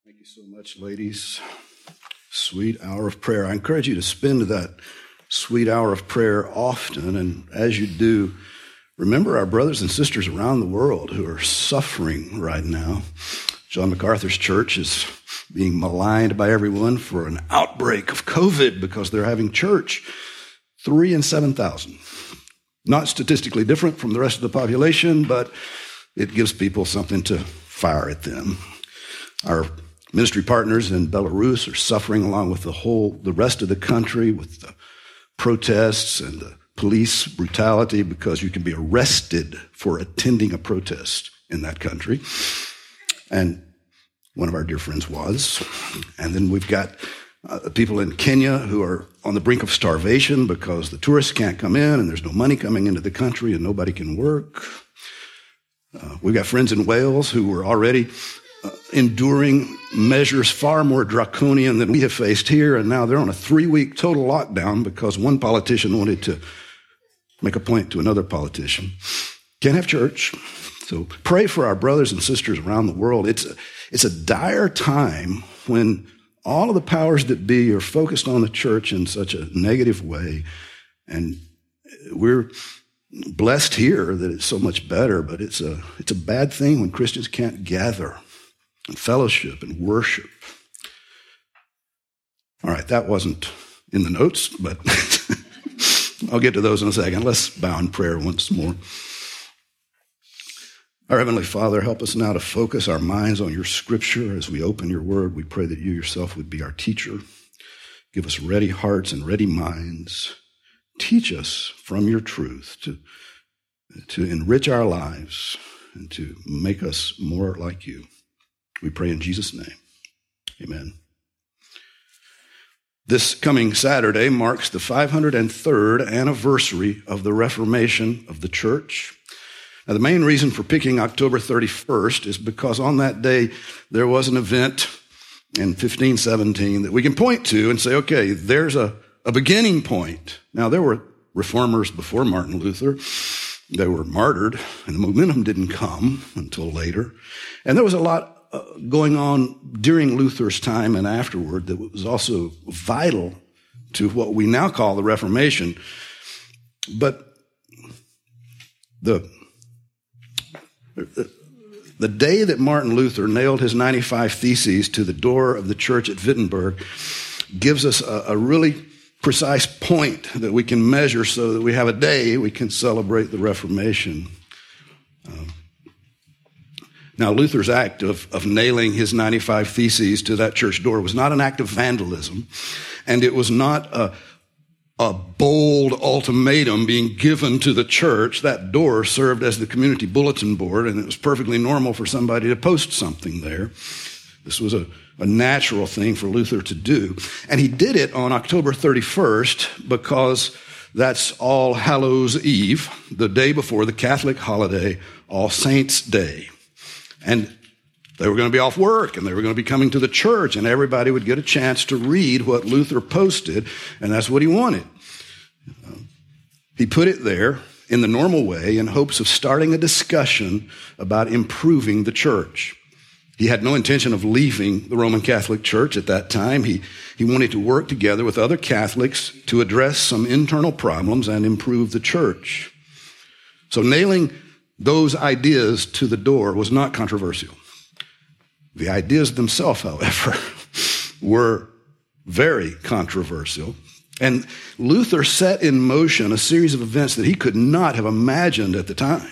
Thank you so much, ladies. Sweet hour of prayer. I encourage you to spend that sweet hour of prayer often, and as you do, remember our brothers and sisters around the world who are suffering right now. John MacArthur's church is being maligned by everyone for an outbreak of COVID because they're having church. 3 in 7,000. Not statistically different from the rest of the population, but it gives people something to fire at them. Our ministry partners in Belarus are suffering along with the rest of the country with the protests and the police brutality because you can be arrested for attending a protest in that country. And one of our dear friends was. And then we've got people in Kenya who are on the brink of starvation because the tourists can't come in and there's no money coming into the country and nobody can work. We've got friends in Wales who were already enduring measures far more draconian than we have faced here, and now they're on a 3-week total lockdown because one politician wanted to make a point to another politician. Can't have church. So pray for our brothers and sisters around the world. It's a dire time when all of the powers that be are focused on the church in such a negative way, and we're blessed here that it's so much better, but it's a bad thing when Christians can't gather and fellowship and worship. All right, that wasn't in the notes, but I'll get to those in a second. Let's bow in prayer once more. Our Heavenly Father, help us now to focus our minds on your scripture as we open your word. We pray that you yourself would be our teacher. Give us ready hearts and ready minds. Teach us from your truth to enrich our lives and to make us more like you. We pray in Jesus' name. Amen. This coming Saturday marks the 503rd anniversary of the Reformation of the church. Now, the main reason for picking October 31st is because on that day there was an event in 1517 that we can point to and say, okay, there's a beginning point. Now, there were reformers before Martin Luther. They were martyred, and the momentum didn't come until later. And there was a lot going on during Luther's time and afterward that was also vital to what we now call the Reformation. But the day that Martin Luther nailed his 95 Theses to the door of the church at Wittenberg gives us a really precise point that we can measure so that we have a day we can celebrate the Reformation. Now, Luther's act of nailing his 95 Theses to that church door was not an act of vandalism, and it was not a bold ultimatum being given to the church. That door served as the community bulletin board, and it was perfectly normal for somebody to post something there. This was a natural thing for Luther to do. And he did it on October 31st because that's All Hallows Eve, the day before the Catholic holiday, All Saints' Day. And they were going to be off work, and they were going to be coming to the church, and everybody would get a chance to read what Luther posted, and that's what he wanted. He put it there in the normal way in hopes of starting a discussion about improving the church. He had no intention of leaving the Roman Catholic Church at that time. He wanted to work together with other Catholics to address some internal problems and improve the church. So nailing those ideas to the door was not controversial. The ideas themselves, however, were very controversial. And Luther set in motion a series of events that he could not have imagined at the time.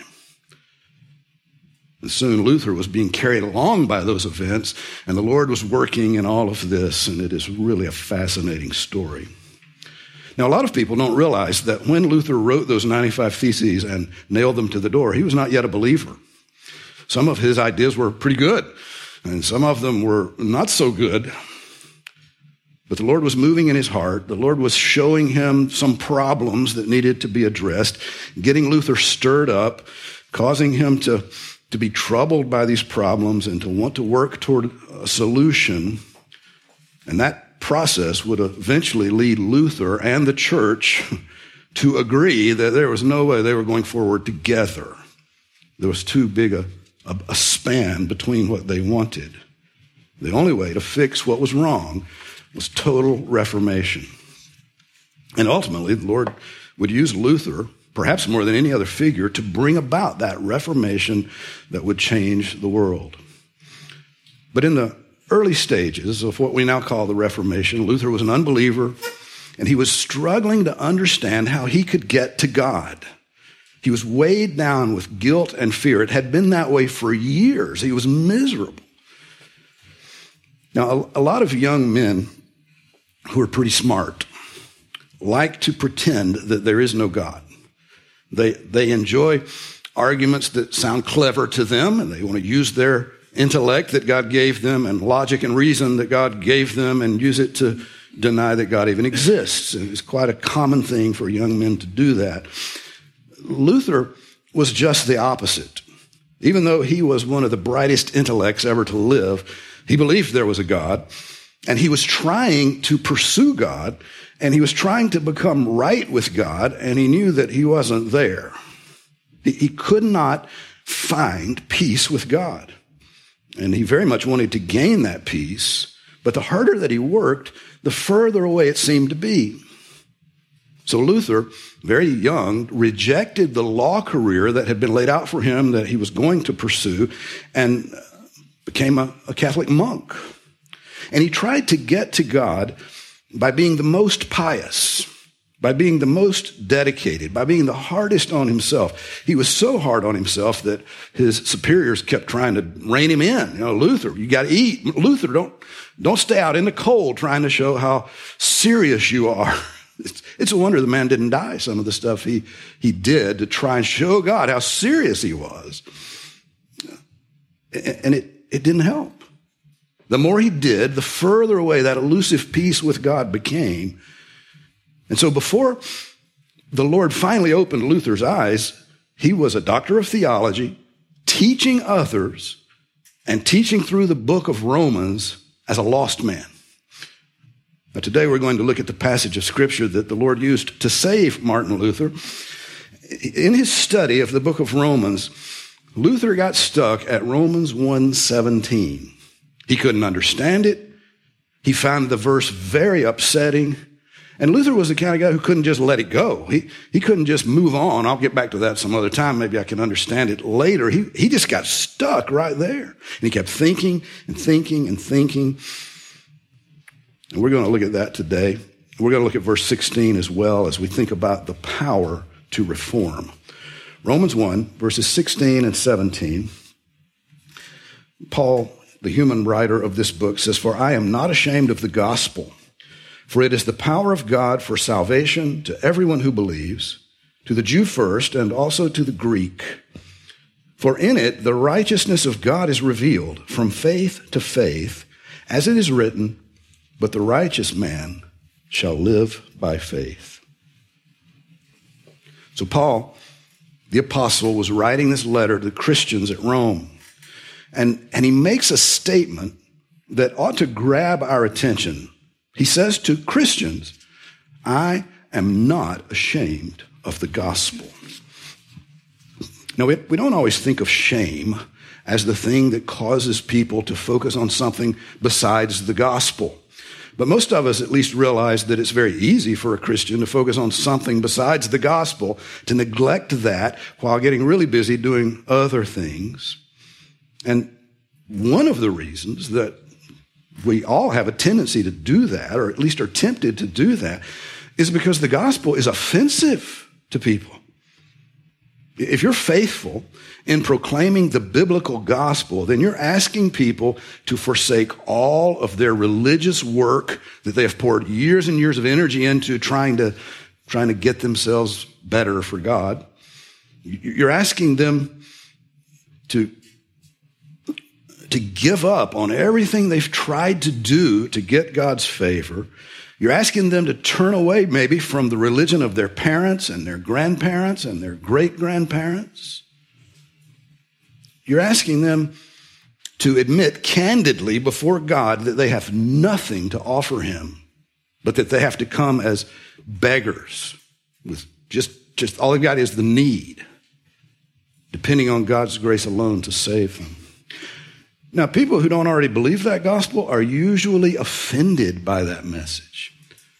And soon Luther was being carried along by those events, and the Lord was working in all of this, and it is really a fascinating story. Now, a lot of people don't realize that when Luther wrote those 95 Theses and nailed them to the door, he was not yet a believer. Some of his ideas were pretty good, and some of them were not so good. But the Lord was moving in his heart. The Lord was showing him some problems that needed to be addressed, getting Luther stirred up, causing him to be troubled by these problems and to want to work toward a solution. And that process would eventually lead Luther and the church to agree that there was no way they were going forward together. There was too big a span between what they wanted. The only way to fix what was wrong was total reformation. And ultimately, the Lord would use Luther, perhaps more than any other figure, to bring about that reformation that would change the world. But in the early stages of what we now call the Reformation, Luther was an unbeliever, and he was struggling to understand how he could get to God. He was weighed down with guilt and fear. It had been that way for years. He was miserable. Now, a lot of young men who are pretty smart like to pretend that there is no God. They enjoy arguments that sound clever to them, and they want to use their intellect that God gave them and logic and reason that God gave them and use it to deny that God even exists. And it's quite a common thing for young men to do that. Luther was just the opposite. Even though he was one of the brightest intellects ever to live, he believed there was a God, and he was trying to pursue God, and he was trying to become right with God, and he knew that he wasn't there. He could not find peace with God. And he very much wanted to gain that peace, but the harder that he worked, the further away it seemed to be. So Luther, very young, rejected the law career that had been laid out for him that he was going to pursue and became a Catholic monk. And he tried to get to God by being the most pious, by being the most dedicated, by being the hardest on himself. He was so hard on himself that his superiors kept trying to rein him in. Luther, you got to eat. Luther, don't stay out in the cold trying to show how serious you are. It's a wonder the man didn't die, some of the stuff he did to try and show God how serious he was. And it didn't help. The more he did, the further away that elusive peace with God became. And so before the Lord finally opened Luther's eyes, he was a doctor of theology, teaching others and teaching through the book of Romans as a lost man. Now, today we're going to look at the passage of Scripture that the Lord used to save Martin Luther. In his study of the book of Romans, Luther got stuck at Romans 1:17. He couldn't understand it. He found the verse very upsetting. And Luther was the kind of guy who couldn't just let it go. He couldn't just move on. I'll get back to that some other time. Maybe I can understand it later. He just got stuck right there. And he kept thinking and thinking and thinking. And we're going to look at that today. We're going to look at verse 16 as well as we think about the power to reform. Romans 1, verses 16 and 17. Paul, the human writer of this book, says, "For I am not ashamed of the gospel, for it is the power of God for salvation to everyone who believes, to the Jew first and also to the Greek. For in it the righteousness of God is revealed from faith to faith, as it is written, but the righteous man shall live by faith." So Paul, the apostle, was writing this letter to the Christians at Rome. And he makes a statement that ought to grab our attention. He says to Christians, "I am not ashamed of the gospel." Now, we don't always think of shame as the thing that causes people to focus on something besides the gospel. But most of us at least realize that it's very easy for a Christian to focus on something besides the gospel, to neglect that while getting really busy doing other things. And one of the reasons that we all have a tendency to do that, or at least are tempted to do that, is because the gospel is offensive to people. If you're faithful in proclaiming the biblical gospel, then you're asking people to forsake all of their religious work that they have poured years and years of energy into trying to get themselves better for God. You're asking them to give up on everything they've tried to do to get God's favor. You're asking them to turn away maybe from the religion of their parents and their grandparents and their great-grandparents. You're asking them to admit candidly before God that they have nothing to offer him, but that they have to come as beggars with just all they've got is the need, depending on God's grace alone to save them. Now, people who don't already believe that gospel are usually offended by that message.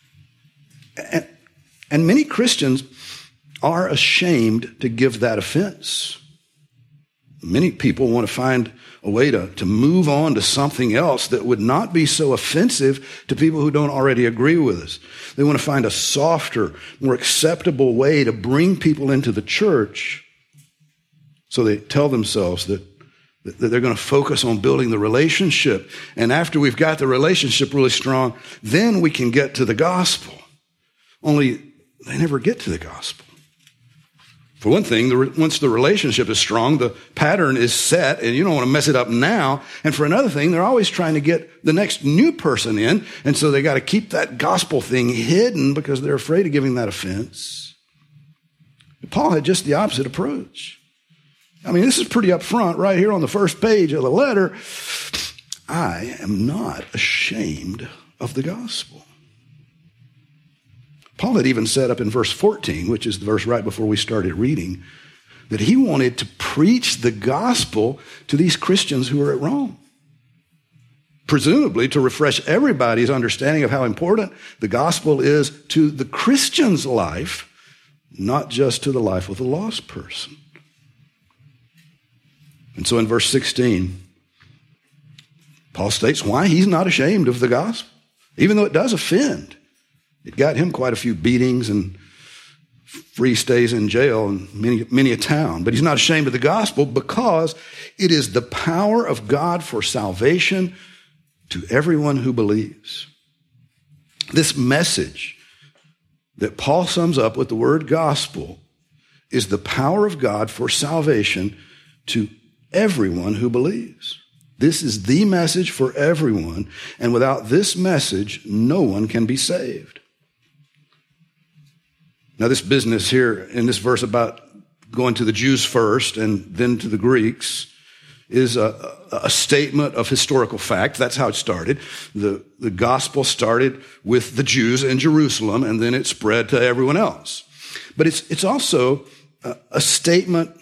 And many Christians are ashamed to give that offense. Many people want to find a way to move on to something else that would not be so offensive to people who don't already agree with us. They want to find a softer, more acceptable way to bring people into the church. So they tell themselves that they're going to focus on building the relationship. And after we've got the relationship really strong, then we can get to the gospel. Only they never get to the gospel. For one thing, once the relationship is strong, the pattern is set, and you don't want to mess it up now. And for another thing, they're always trying to get the next new person in, and so they got to keep that gospel thing hidden because they're afraid of giving that offense. Paul had just the opposite approach. I mean, this is pretty upfront right here on the first page of the letter. I am not ashamed of the gospel. Paul had even said up in verse 14, which is the verse right before we started reading, that he wanted to preach the gospel to these Christians who were at Rome. Presumably to refresh everybody's understanding of how important the gospel is to the Christian's life, not just to the life of the lost person. And so in verse 16, Paul states why he's not ashamed of the gospel, even though it does offend. It got him quite a few beatings and free stays in jail and many a town. But he's not ashamed of the gospel because it is the power of God for salvation to everyone who believes. This message that Paul sums up with the word gospel is the power of God for salvation to everyone who believes. This is the message for everyone, and without this message, no one can be saved. Now, this business here in this verse about going to the Jews first and then to the Greeks is a statement of historical fact. That's how it started. The gospel started with the Jews in Jerusalem, and then it spread to everyone else. But it's also a statement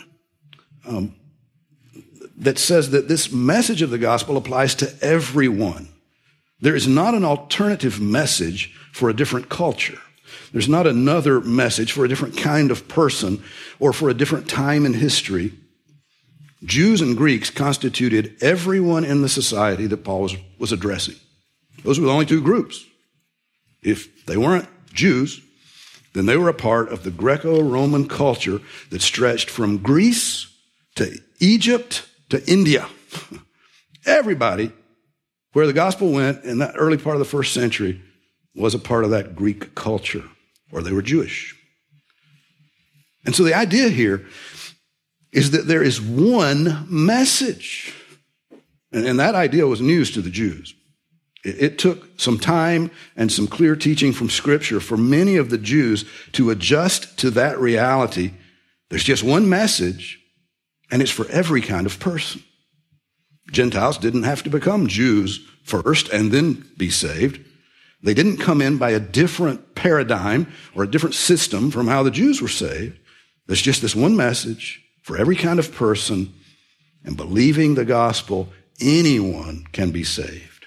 that says that this message of the gospel applies to everyone. There is not an alternative message for a different culture. There's not another message for a different kind of person or for a different time in history. Jews and Greeks constituted everyone in the society that Paul was addressing. Those were the only two groups. If they weren't Jews, then they were a part of the Greco-Roman culture that stretched from Greece to Egypt to India. Everybody, where the gospel went in that early part of the first century, was a part of that Greek culture, or they were Jewish. And so the idea here is that there is one message. And that idea was news to the Jews. It took some time and some clear teaching from Scripture for many of the Jews to adjust to that reality. There's just one message, and it's for every kind of person. Gentiles didn't have to become Jews first and then be saved. They didn't come in by a different paradigm or a different system from how the Jews were saved. There's just this one message for every kind of person, and believing the gospel, anyone can be saved.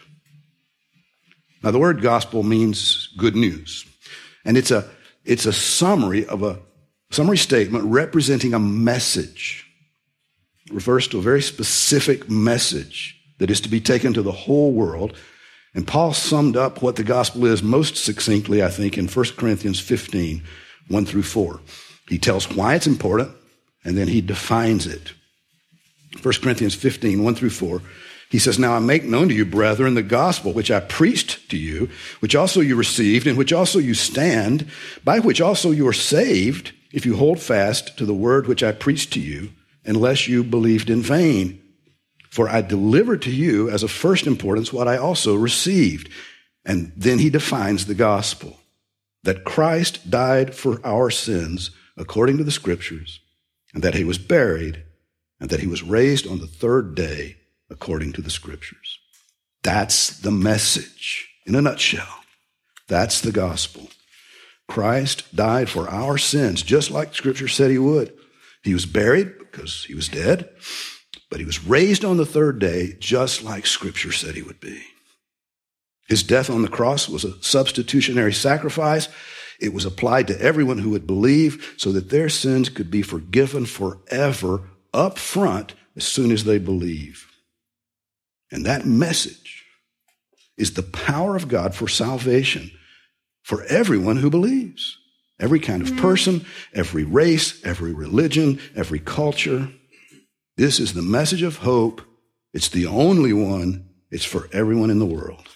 Now, the word gospel means good news, and it's a summary of a summary statement representing a message. It refers to a very specific message that is to be taken to the whole world. And Paul summed up what the gospel is most succinctly, I think, in 1 Corinthians 15, 1 through 4. He tells why it's important, and then he defines it. 1 Corinthians 15, 1 through 4, he says, "Now I make known to you, brethren, the gospel which I preached to you, which also you received, in which also you stand, by which also you are saved, if you hold fast to the word which I preached to you, unless you believed in vain. For I delivered to you as of first importance what I also received." And then he defines the gospel, that Christ died for our sins according to the Scriptures, and that he was buried, and that he was raised on the third day according to the Scriptures. That's the message in a nutshell. That's the gospel. Christ died for our sins, just like Scripture said he would. He was buried because he was dead, But he was raised on the third day, just like Scripture said he would be. His death on the cross was a substitutionary sacrifice. It was applied to everyone who would believe so that their sins could be forgiven forever up front as soon as they believe. And that message is the power of God for salvation for everyone who believes. Every kind of person, every race, every religion, every culture. This is the message of hope. It's the only one. It's for everyone in the world.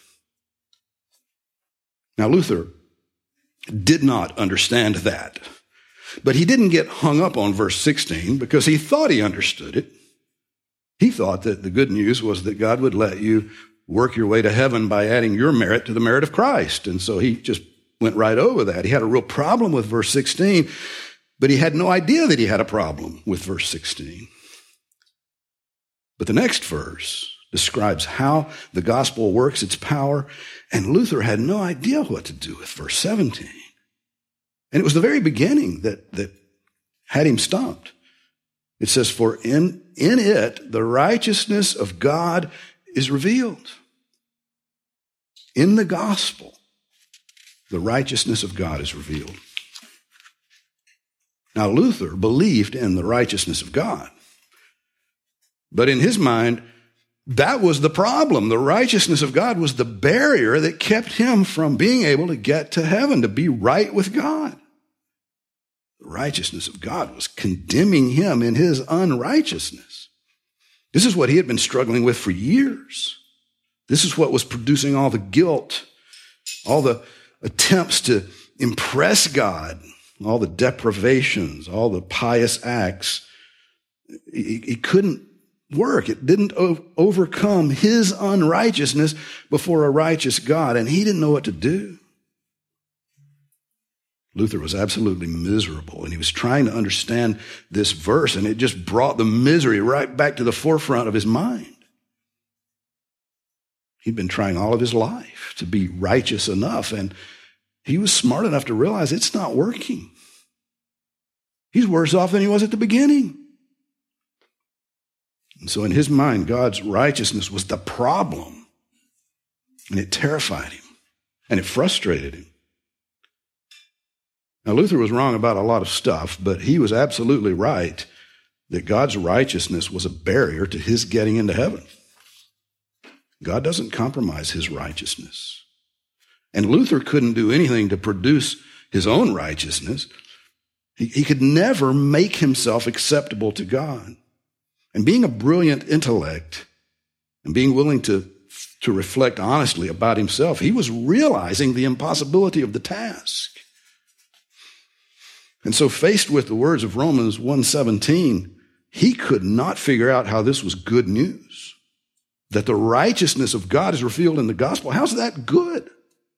Now, Luther did not understand that, but he didn't get hung up on verse 16 because he thought he understood it. He thought that the good news was that God would let you work your way to heaven by adding your merit to the merit of Christ. And so he just went right over that. He had a real problem with verse 16, but he had no idea that he had a problem with verse 16. But the next verse describes how the gospel works its power, and Luther had no idea what to do with verse 17. And it was the very beginning that had him stumped. It says, for in it the righteousness of God is revealed. In the gospel, the righteousness of God is revealed. Now, Luther believed in the righteousness of God. But in his mind, that was the problem. The righteousness of God was the barrier that kept him from being able to get to heaven, to be right with God. The righteousness of God was condemning him in his unrighteousness. This is what he had been struggling with for years. This is what was producing all the guilt, all the attempts to impress God, all the deprivations, all the pious acts. He couldn't work. It didn't overcome his unrighteousness before a righteous God, and he didn't know what to do. Luther was absolutely miserable, and he was trying to understand this verse, and it just brought the misery right back to the forefront of his mind. He'd been trying all of his life to be righteous enough, and he was smart enough to realize it's not working. He's worse off than he was at the beginning. And so in his mind, God's righteousness was the problem, and it terrified him, and it frustrated him. Now, Luther was wrong about a lot of stuff, but he was absolutely right that God's righteousness was a barrier to his getting into heaven. God doesn't compromise his righteousness. And Luther couldn't do anything to produce his own righteousness. He could never make himself acceptable to God. And being a brilliant intellect and being willing to reflect honestly about himself, he was realizing the impossibility of the task. And so faced with the words of Romans 1:17, he could not figure out how this was good news. That the righteousness of God is revealed in the gospel. How's that good?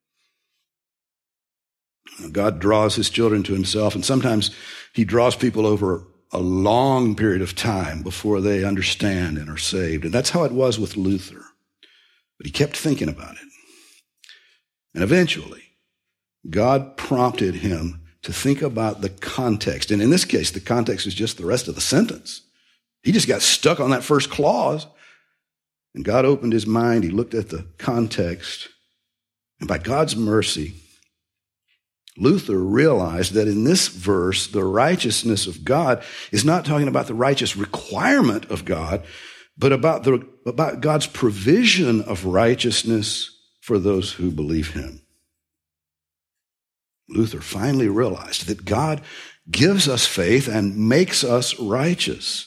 God draws his children to himself, and sometimes he draws people over a long period of time before they understand and are saved. And that's how it was with Luther. But he kept thinking about it. And eventually, God prompted him to think about the context. And in this case, the context is just the rest of the sentence. He just got stuck on that first clause. And God opened his mind. He looked at the context. And by God's mercy, Luther realized that in this verse, the righteousness of God is not talking about the righteous requirement of God, but about God's provision of righteousness for those who believe him. Luther finally realized that God gives us faith and makes us righteous.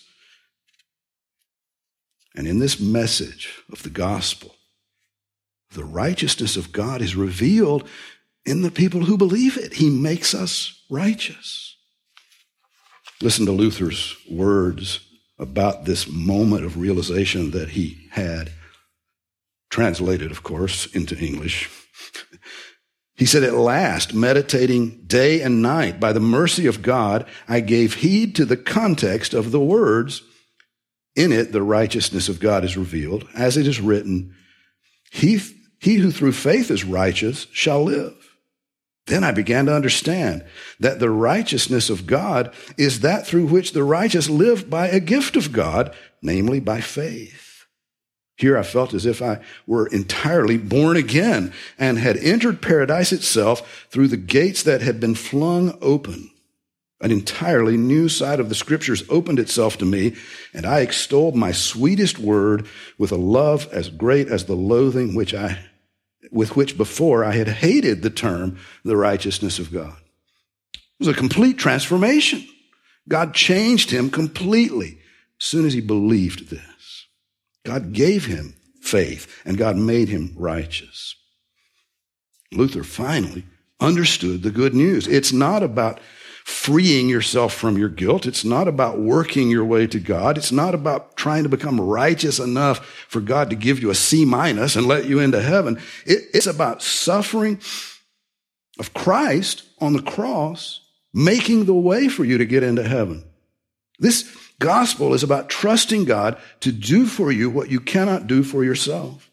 And in this message of the gospel, the righteousness of God is revealed in the people who believe it. He makes us righteous. Listen to Luther's words about this moment of realization that he had, translated, of course, into English. He said, "At last, meditating day and night, by the mercy of God, I gave heed to the context of the words. In it, the righteousness of God is revealed, as it is written, he who through faith is righteous shall live. Then I began to understand that the righteousness of God is that through which the righteous live by a gift of God, namely by faith. Here I felt as if I were entirely born again and had entered paradise itself through the gates that had been flung open. An entirely new side of the Scriptures opened itself to me, and I extolled my sweetest word with a love as great as the loathing with which before I had hated the term, the righteousness of God. It was a complete transformation. God changed him completely as soon as he believed this. God gave him faith, and God made him righteous. Luther finally understood the good news. It's not about freeing yourself from your guilt. It's not about working your way to God. It's not about trying to become righteous enough for God to give you a C- and let you into heaven. It's about suffering of Christ on the cross, making the way for you to get into heaven. This gospel is about trusting God to do for you what you cannot do for yourself.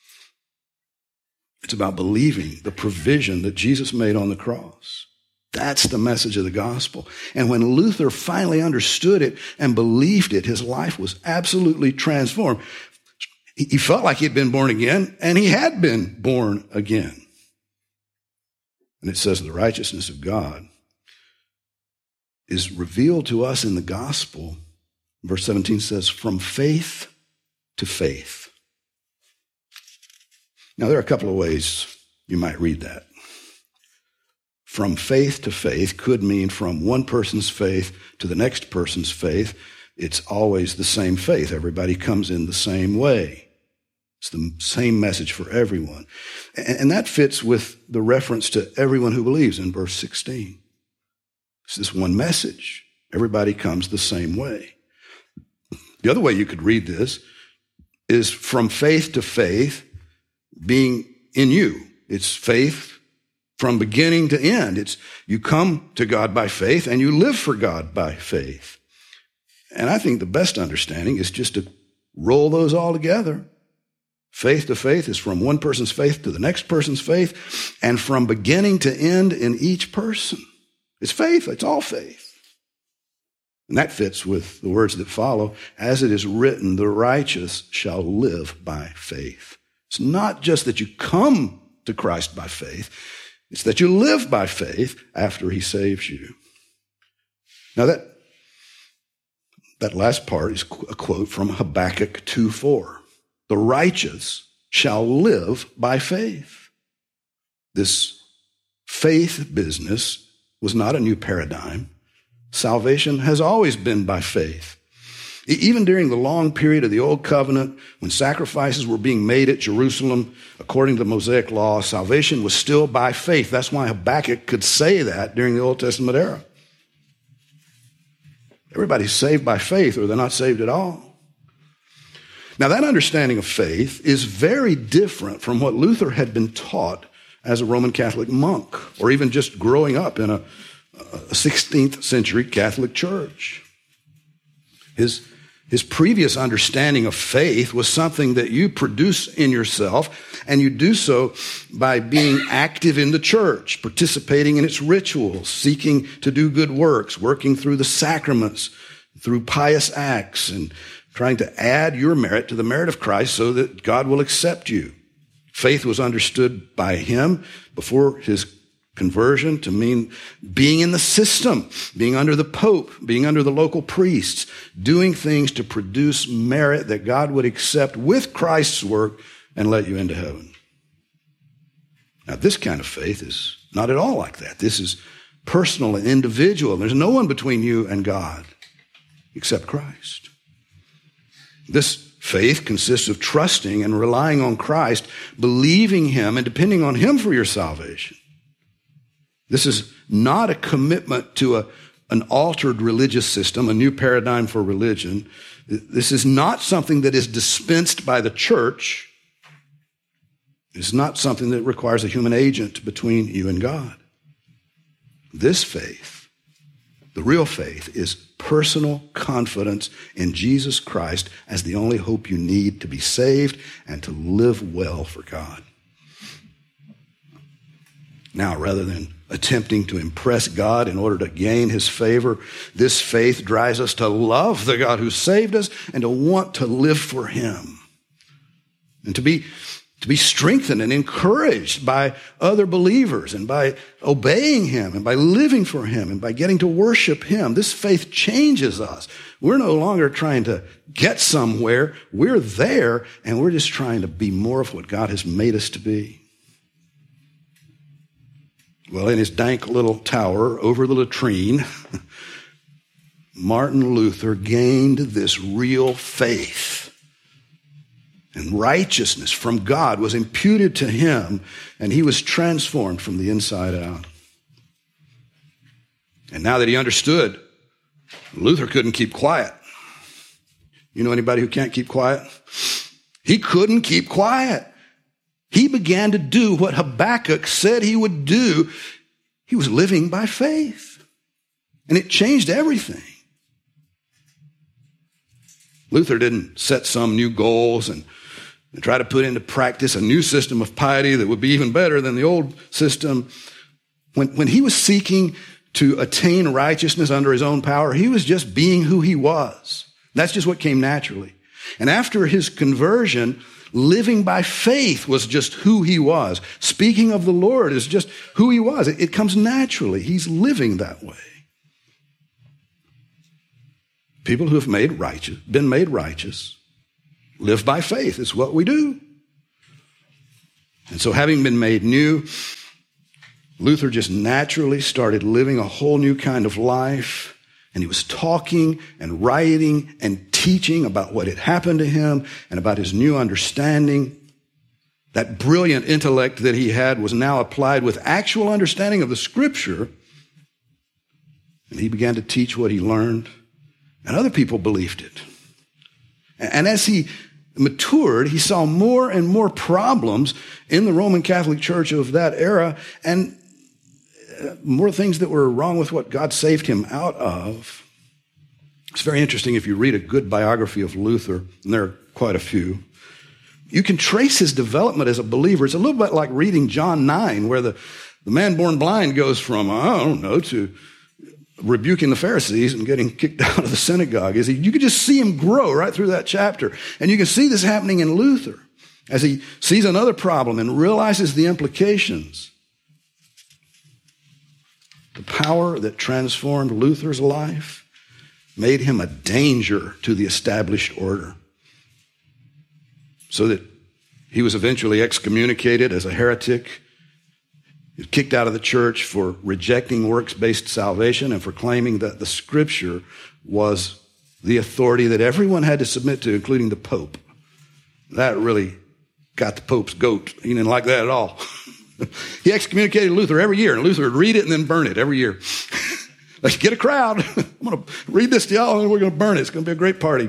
It's about believing the provision that Jesus made on the cross. That's the message of the gospel. And when Luther finally understood it and believed it, his life was absolutely transformed. He felt like he'd been born again, and he had been born again. And it says the righteousness of God is revealed to us in the gospel. Verse 17 says, from faith to faith. Now, there are a couple of ways you might read that. From faith to faith could mean from one person's faith to the next person's faith. It's always the same faith. Everybody comes in the same way. It's the same message for everyone. And that fits with the reference to everyone who believes in verse 16. It's this one message. Everybody comes the same way. The other way you could read this is from faith to faith being in you. It's faith from beginning to end. It's you come to God by faith and you live for God by faith. And I think the best understanding is just to roll those all together. Faith to faith is from one person's faith to the next person's faith, and from beginning to end in each person. It's faith. It's all faith. And that fits with the words that follow. As it is written, the righteous shall live by faith. It's not just that you come to Christ by faith. It's that you live by faith after he saves you. Now that last part is a quote from Habakkuk 2:4. The righteous shall live by faith. This faith business was not a new paradigm. Salvation has always been by faith. Even during the long period of the Old Covenant, when sacrifices were being made at Jerusalem, according to the Mosaic law, salvation was still by faith. That's why Habakkuk could say that during the Old Testament era. Everybody's saved by faith, or they're not saved at all. Now, that understanding of faith is very different from what Luther had been taught as a Roman Catholic monk, or even just growing up in a 16th century Catholic church. His previous understanding of faith was something that you produce in yourself, and you do so by being active in the church, participating in its rituals, seeking to do good works, working through the sacraments, through pious acts, and trying to add your merit to the merit of Christ so that God will accept you. Faith was understood by him before his conversion to mean being in the system, being under the Pope, being under the local priests, doing things to produce merit that God would accept with Christ's work and let you into heaven. Now, this kind of faith is not at all like that. This is personal and individual. There's no one between you and God except Christ. This faith consists of trusting and relying on Christ, believing him and depending on him for your salvation. This is not a commitment to an altered religious system, a new paradigm for religion. This is not something that is dispensed by the church. It's not something that requires a human agent between you and God. This faith, the real faith, is personal confidence in Jesus Christ as the only hope you need to be saved and to live well for God. Now, rather than attempting to impress God in order to gain his favor, this faith drives us to love the God who saved us and to want to live for him. And to be strengthened and encouraged by other believers and by obeying him and by living for him and by getting to worship him. This faith changes us. We're no longer trying to get somewhere. We're there, and we're just trying to be more of what God has made us to be. Well, in his dank little tower over the latrine, Martin Luther gained this real faith. And righteousness from God was imputed to him, and he was transformed from the inside out. And now that he understood, Luther couldn't keep quiet. You know anybody who can't keep quiet? He couldn't keep quiet. He began to do what Habakkuk said he would do. He was living by faith. And it changed everything. Luther didn't set some new goals and try to put into practice a new system of piety that would be even better than the old system. When he was seeking to attain righteousness under his own power, he was just being who he was. That's just what came naturally. And after his conversion, living by faith was just who he was. Speaking of the Lord is just who he was. It comes naturally. He's living that way. People who have been made righteous, live by faith. It's what we do. And so having been made new, Luther just naturally started living a whole new kind of life. And he was talking and writing and teaching about what had happened to him and about his new understanding. That brilliant intellect that he had was now applied with actual understanding of the Scripture. And he began to teach what he learned. And other people believed it. And as he matured, he saw more and more problems in the Roman Catholic Church of that era and more things that were wrong with what God saved him out of. It's very interesting if you read a good biography of Luther, and there are quite a few. You can trace his development as a believer. It's a little bit like reading John 9, where the man born blind goes from, to rebuking the Pharisees and getting kicked out of the synagogue. You can just see him grow right through that chapter. And you can see this happening in Luther as he sees another problem and realizes the implications. The power that transformed Luther's life made him a danger to the established order, so that he was eventually excommunicated as a heretic. He was kicked out of the church for rejecting works-based salvation and for claiming that the Scripture was the authority that everyone had to submit to, including the Pope. That really got the Pope's goat. He didn't like that at all. He excommunicated Luther every year, and Luther would read it and then burn it every year. Let's get a crowd. I'm going to read this to y'all, and we're going to burn it. It's going to be a great party.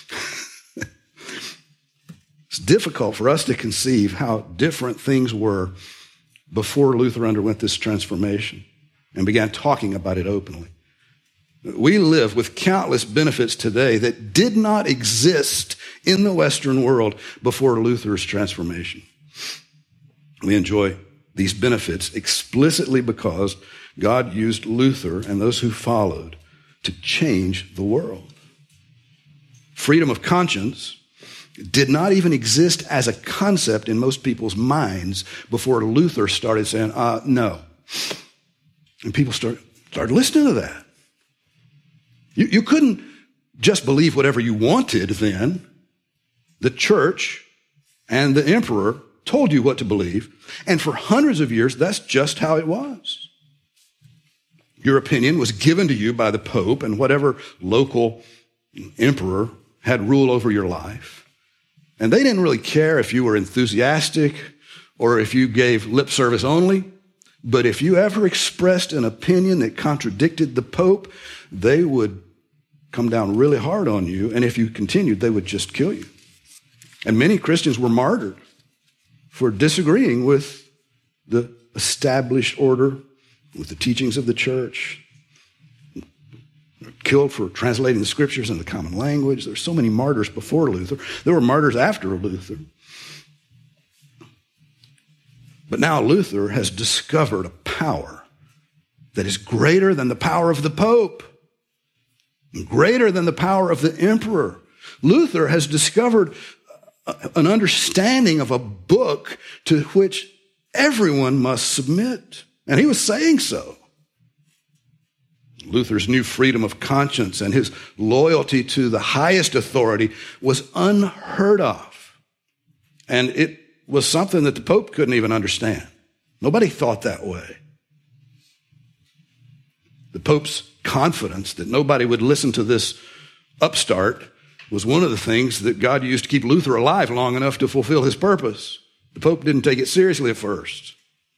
It's difficult for us to conceive how different things were before Luther underwent this transformation and began talking about it openly. We live with countless benefits today that did not exist in the Western world before Luther's transformation. We enjoy these benefits explicitly because God used Luther and those who followed to change the world. Freedom of conscience did not even exist as a concept in most people's minds before Luther started saying, no. And people started listening to that. You couldn't just believe whatever you wanted then. The church and the emperor told you what to believe. And for hundreds of years, that's just how it was. Your opinion was given to you by the Pope and whatever local emperor had rule over your life. And they didn't really care if you were enthusiastic or if you gave lip service only. But if you ever expressed an opinion that contradicted the Pope, they would come down really hard on you. And if you continued, they would just kill you. And many Christians were martyred for disagreeing with the established order, with the teachings of the church. Killed for translating the Scriptures into common language. There's so many martyrs before Luther. There were martyrs after Luther. But now Luther has discovered a power that is greater than the power of the Pope, greater than the power of the emperor. Luther has discovered an understanding of a book to which everyone must submit. And he was saying so. Luther's new freedom of conscience and his loyalty to the highest authority was unheard of. And it was something that the Pope couldn't even understand. Nobody thought that way. The Pope's confidence that nobody would listen to this upstart was one of the things that God used to keep Luther alive long enough to fulfill his purpose. The Pope didn't take it seriously at first.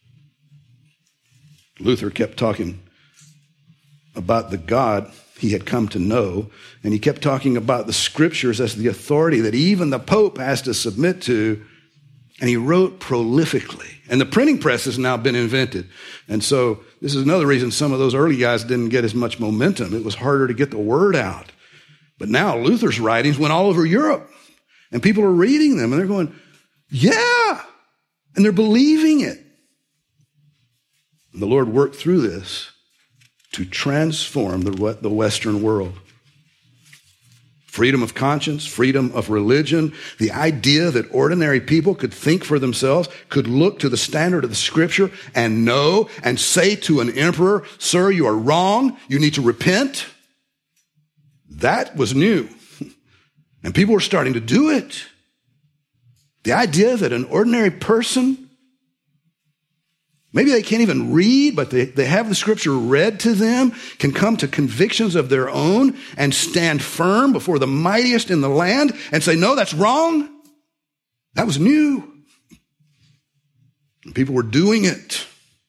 Luther kept talking about the God he had come to know, and he kept talking about the Scriptures as the authority that even the Pope has to submit to, and he wrote prolifically. And the printing press has now been invented. And so this is another reason some of those early guys didn't get as much momentum. It was harder to get the word out. But now Luther's writings went all over Europe, and people are reading them, and they're going, yeah, and they're believing it. And the Lord worked through this to transform the Western world. Freedom of conscience, freedom of religion, the idea that ordinary people could think for themselves, could look to the standard of the Scripture and know and say to an emperor, sir, you are wrong, you need to repent. That was new. And people were starting to do it. The idea that an ordinary person, maybe they can't even read, but they have the Scripture read to them, can come to convictions of their own and stand firm before the mightiest in the land and say, no, that's wrong. That was new. And people were doing it.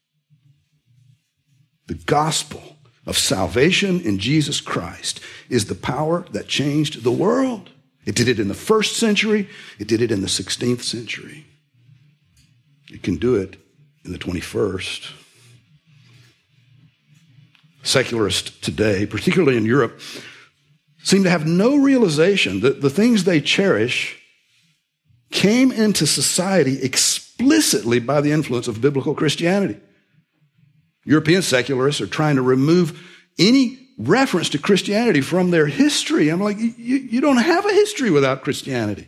The gospel of salvation in Jesus Christ is the power that changed the world. It did it in the first century. It did it in the 16th century. It can do it in the 21st. Secularists today, particularly in Europe, seem to have no realization that the things they cherish came into society explicitly by the influence of biblical Christianity. European secularists are trying to remove any reference to Christianity from their history. I'm like, you don't have a history without Christianity.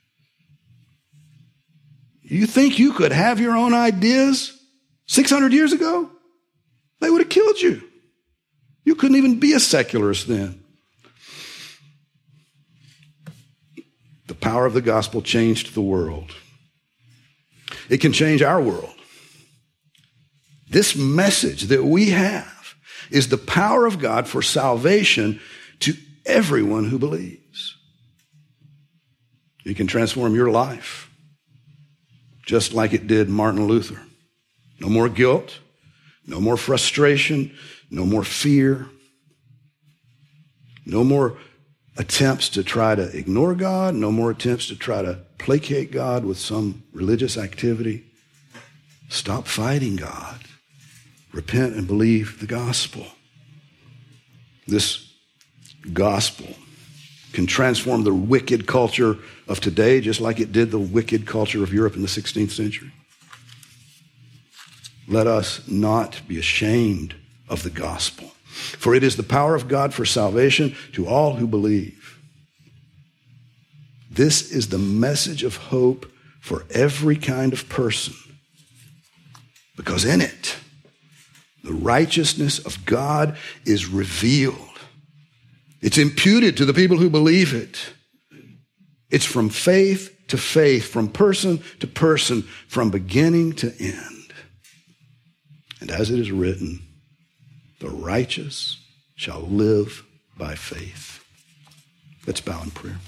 You think you could have your own ideas 600 years ago? They would have killed you. You couldn't even be a secularist then. The power of the gospel changed the world. It can change our world. This message that we have is the power of God for salvation to everyone who believes. It can transform your life, just like it did Martin Luther. No more guilt, no more frustration, no more fear, no more attempts to try to ignore God, no more attempts to try to placate God with some religious activity. Stop fighting God. Repent and believe the gospel. This gospel can transform the wicked culture of today just like it did the wicked culture of Europe in the 16th century. Let us not be ashamed of the gospel, for it is the power of God for salvation to all who believe. This is the message of hope for every kind of person, because in it, the righteousness of God is revealed. It's imputed to the people who believe it. It's from faith to faith, from person to person, from beginning to end. And as it is written, the righteous shall live by faith. Let's bow in prayer.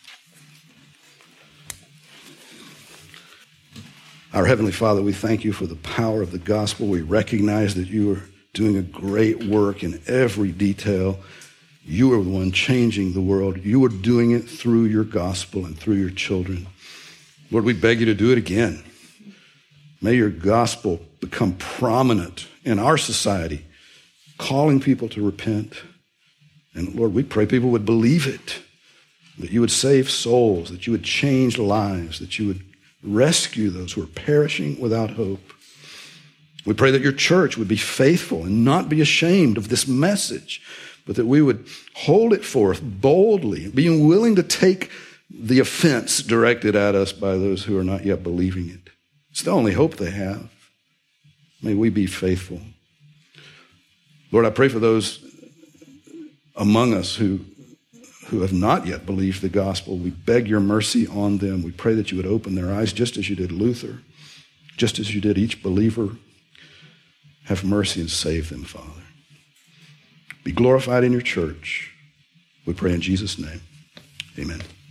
Our Heavenly Father, we thank you for the power of the gospel. We recognize that you are doing a great work in every detail. You are the one changing the world. You are doing it through your gospel and through your children. Lord, we beg you to do it again. May your gospel become prominent in our society, calling people to repent. And Lord, we pray people would believe it, that you would save souls, that you would change lives, that you would Rescue those who are perishing without hope. We pray that your church would be faithful and not be ashamed of this message, but that we would hold it forth boldly, being willing to take the offense directed at us by those who are not yet believing it. It's the only hope they have. May we be faithful. Lord, I pray for those among us who have not yet believed the gospel. We beg your mercy on them. We pray that you would open their eyes just as you did Luther, just as you did each believer. Have mercy and save them, Father. Be glorified in your church. We pray in Jesus' name. Amen.